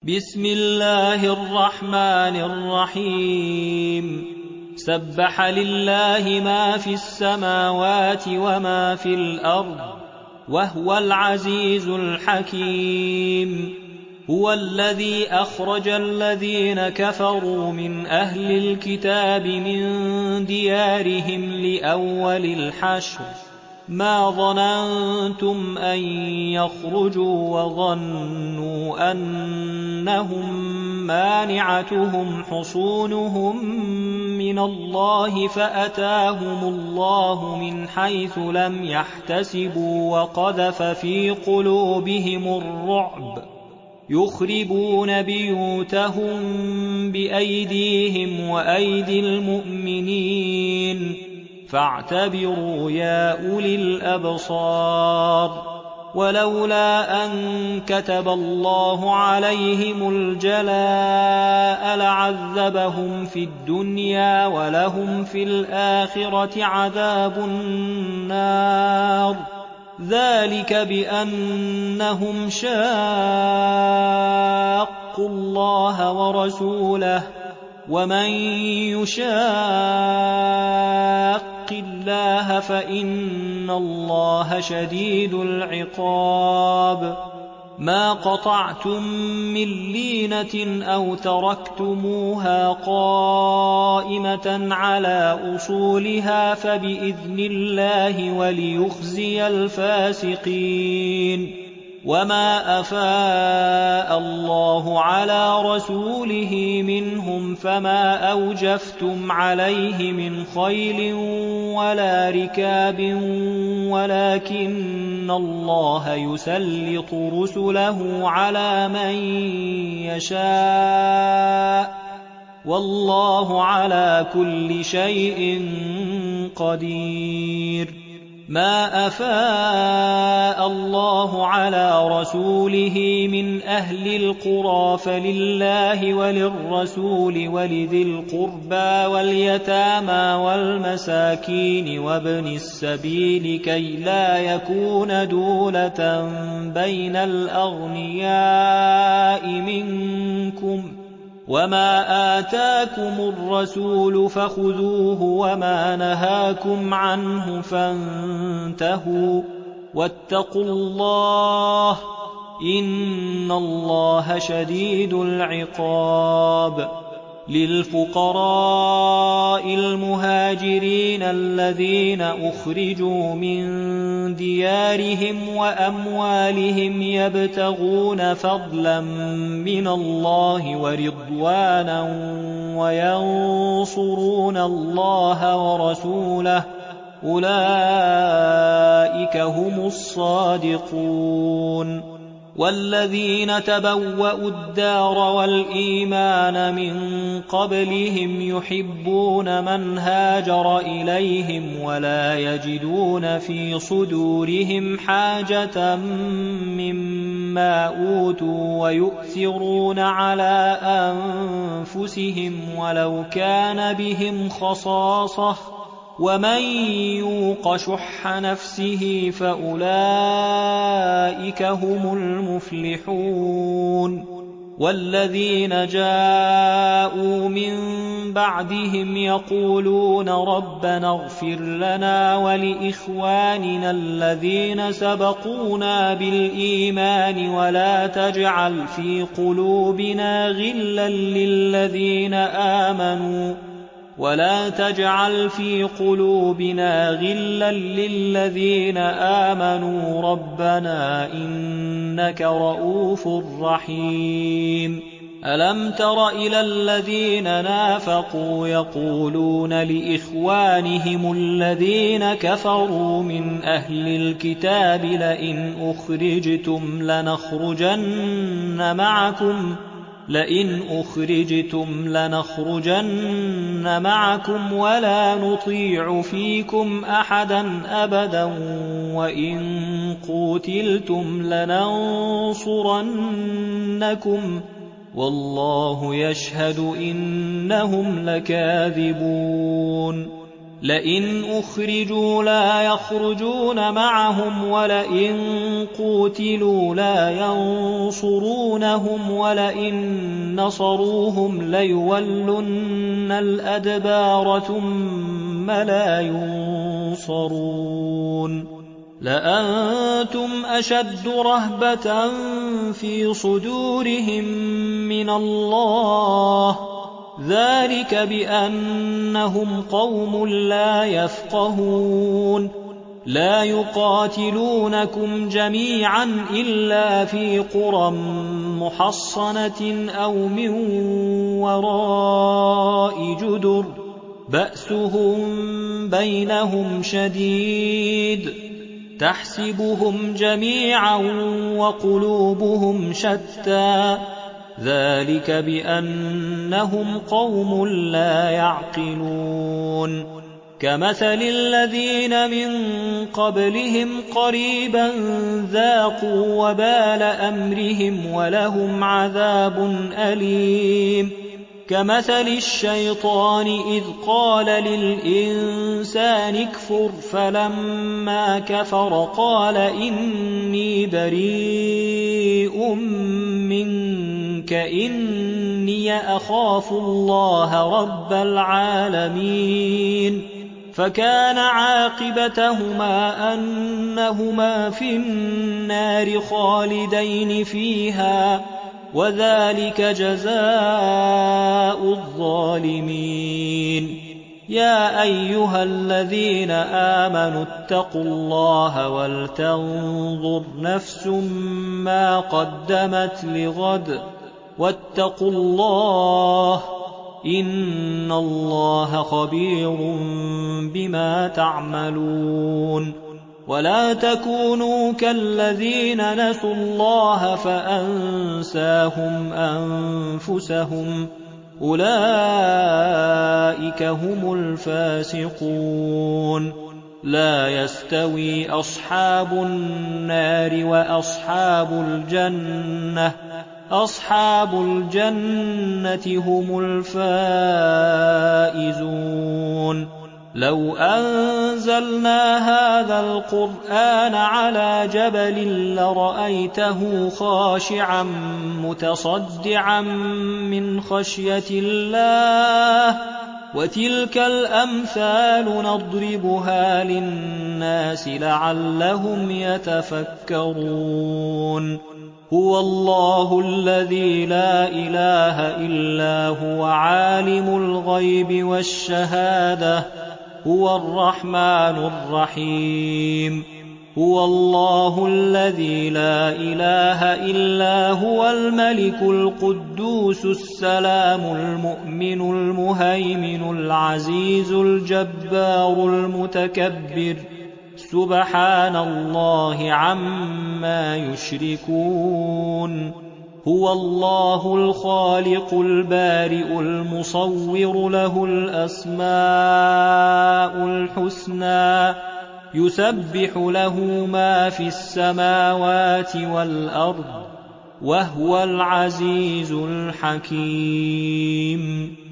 بسم الله الرحمن الرحيم سبح لله ما في السماوات وما في الأرض وهو العزيز الحكيم هو الذي أخرج الذين كفروا من أهل الكتاب من ديارهم لأول الحشر ما ظننتم أن يخرجوا وظنوا أنهم مانعتهم حصونهم من الله فأتاهم الله من حيث لم يحتسبوا وقذف في قلوبهم الرعب يخربون بيوتهم بأيديهم وأيدي المؤمنين فاعتبروا يا أولي الأبصار ولولا أن كتب الله عليهم الجلاء لعذبهم في الدنيا ولهم في الآخرة عذاب النار ذلك بأنهم شاقوا الله ورسوله ومن يشاق الله فإن الله شديد العقاب ما قطعتم من لينة أو تركتموها قائمة على أصولها فبإذن الله وليخزي الفاسقين وما أفاء الله على رسوله منهم فما أوجفتم عليه من خيل ولا ركاب ولكن الله يسلط رسله على من يشاء والله على كل شيء قدير ما أفاء الله على رسوله من أهل القرى فلله وللرسول ولذي القربى واليتامى والمساكين وابن السبيل كي لا يكون دولة بين الأغنياء منكم وما آتاكم الرسول فخذوه وما نهاكم عنه فانتهوا واتقوا الله إن الله شديد العقاب للفقراء المهاجرين الذين أخرجوا من ديارهم وأموالهم يبتغون فضلا من الله ورضوانا وينصرون الله ورسوله أولئك هم الصادقون والذين تبوأوا الدار والإيمان من قبلهم يحبون من هاجر إليهم ولا يجدون في صدورهم حاجة مما أوتوا ويؤثرون على أنفسهم ولو كان بهم خصاصة ومن يوق شح نفسه فأولئك هم المفلحون والذين جاءوا من بعدهم يقولون ربنا اغفر لنا ولإخواننا الذين سبقونا بالإيمان ولا تجعل في قلوبنا غلا للذين آمنوا ربنا إنك رؤوف رحيم ألم تر إلى الذين نافقوا يقولون لإخوانهم الذين كفروا من أهل الكتاب لئن أخرجتم لنخرجن معكم ولا نطيع فيكم أحدا أبدا وإن قوتلتم لننصرنكم والله يشهد إنهم لكاذبون لئن أخرجوا لا يخرجون معهم ولئن قوتلوا لا ينصرونهم ولئن نصروهم ليولن الأدبار ثم لا ينصرون لأنتم أشد رهبة في صدورهم من الله ذلك بأنهم قوم لا يفقهون لا يقاتلونكم جميعا إلا في قرى محصنة أو من وراء جدر بأسهم بينهم شديد تحسبهم جميعا وقلوبهم شتى ذلك بأنهم قوم لا يعقلون كمثل الذين من قبلهم قريبا ذاقوا وبال أمرهم ولهم عذاب أليم كمثل الشيطان إذ قال للإنسان اكفر فلما كفر قال إني بريء منك إني أخاف الله رب العالمين فكان عاقبتهما أنهما في النار خالدين فيها وذلك جزاء الظالمين يا أيها الذين آمنوا اتقوا الله ولتنظر نفس ما قدمت لغد واتقوا الله إن الله خبير بما تعملون ولا تكونوا كالذين نسوا الله فأنساهم أنفسهم أولئك هم الفاسقون لا يستوي أصحاب النار وأصحاب الجنة أصحاب الجنة هم الفائزون لو أنزلنا هذا القرآن على جبل لرأيته خاشعا متصدعا من خشية الله وتلك الأمثال نضربها للناس لعلهم يتفكرون هو الله الذي لا إله إلا هو عالم الغيب والشهادة هو الرحمن الرحيم هو الله الذي لا إله إلا هو الملك القدوس السلام المؤمن المهيمن العزيز الجبار المتكبر سبحان الله عما يشركون هو الله الخالق البارئ المصور له الأسماء الحسنى يسبح له ما في السماوات والأرض وهو العزيز الحكيم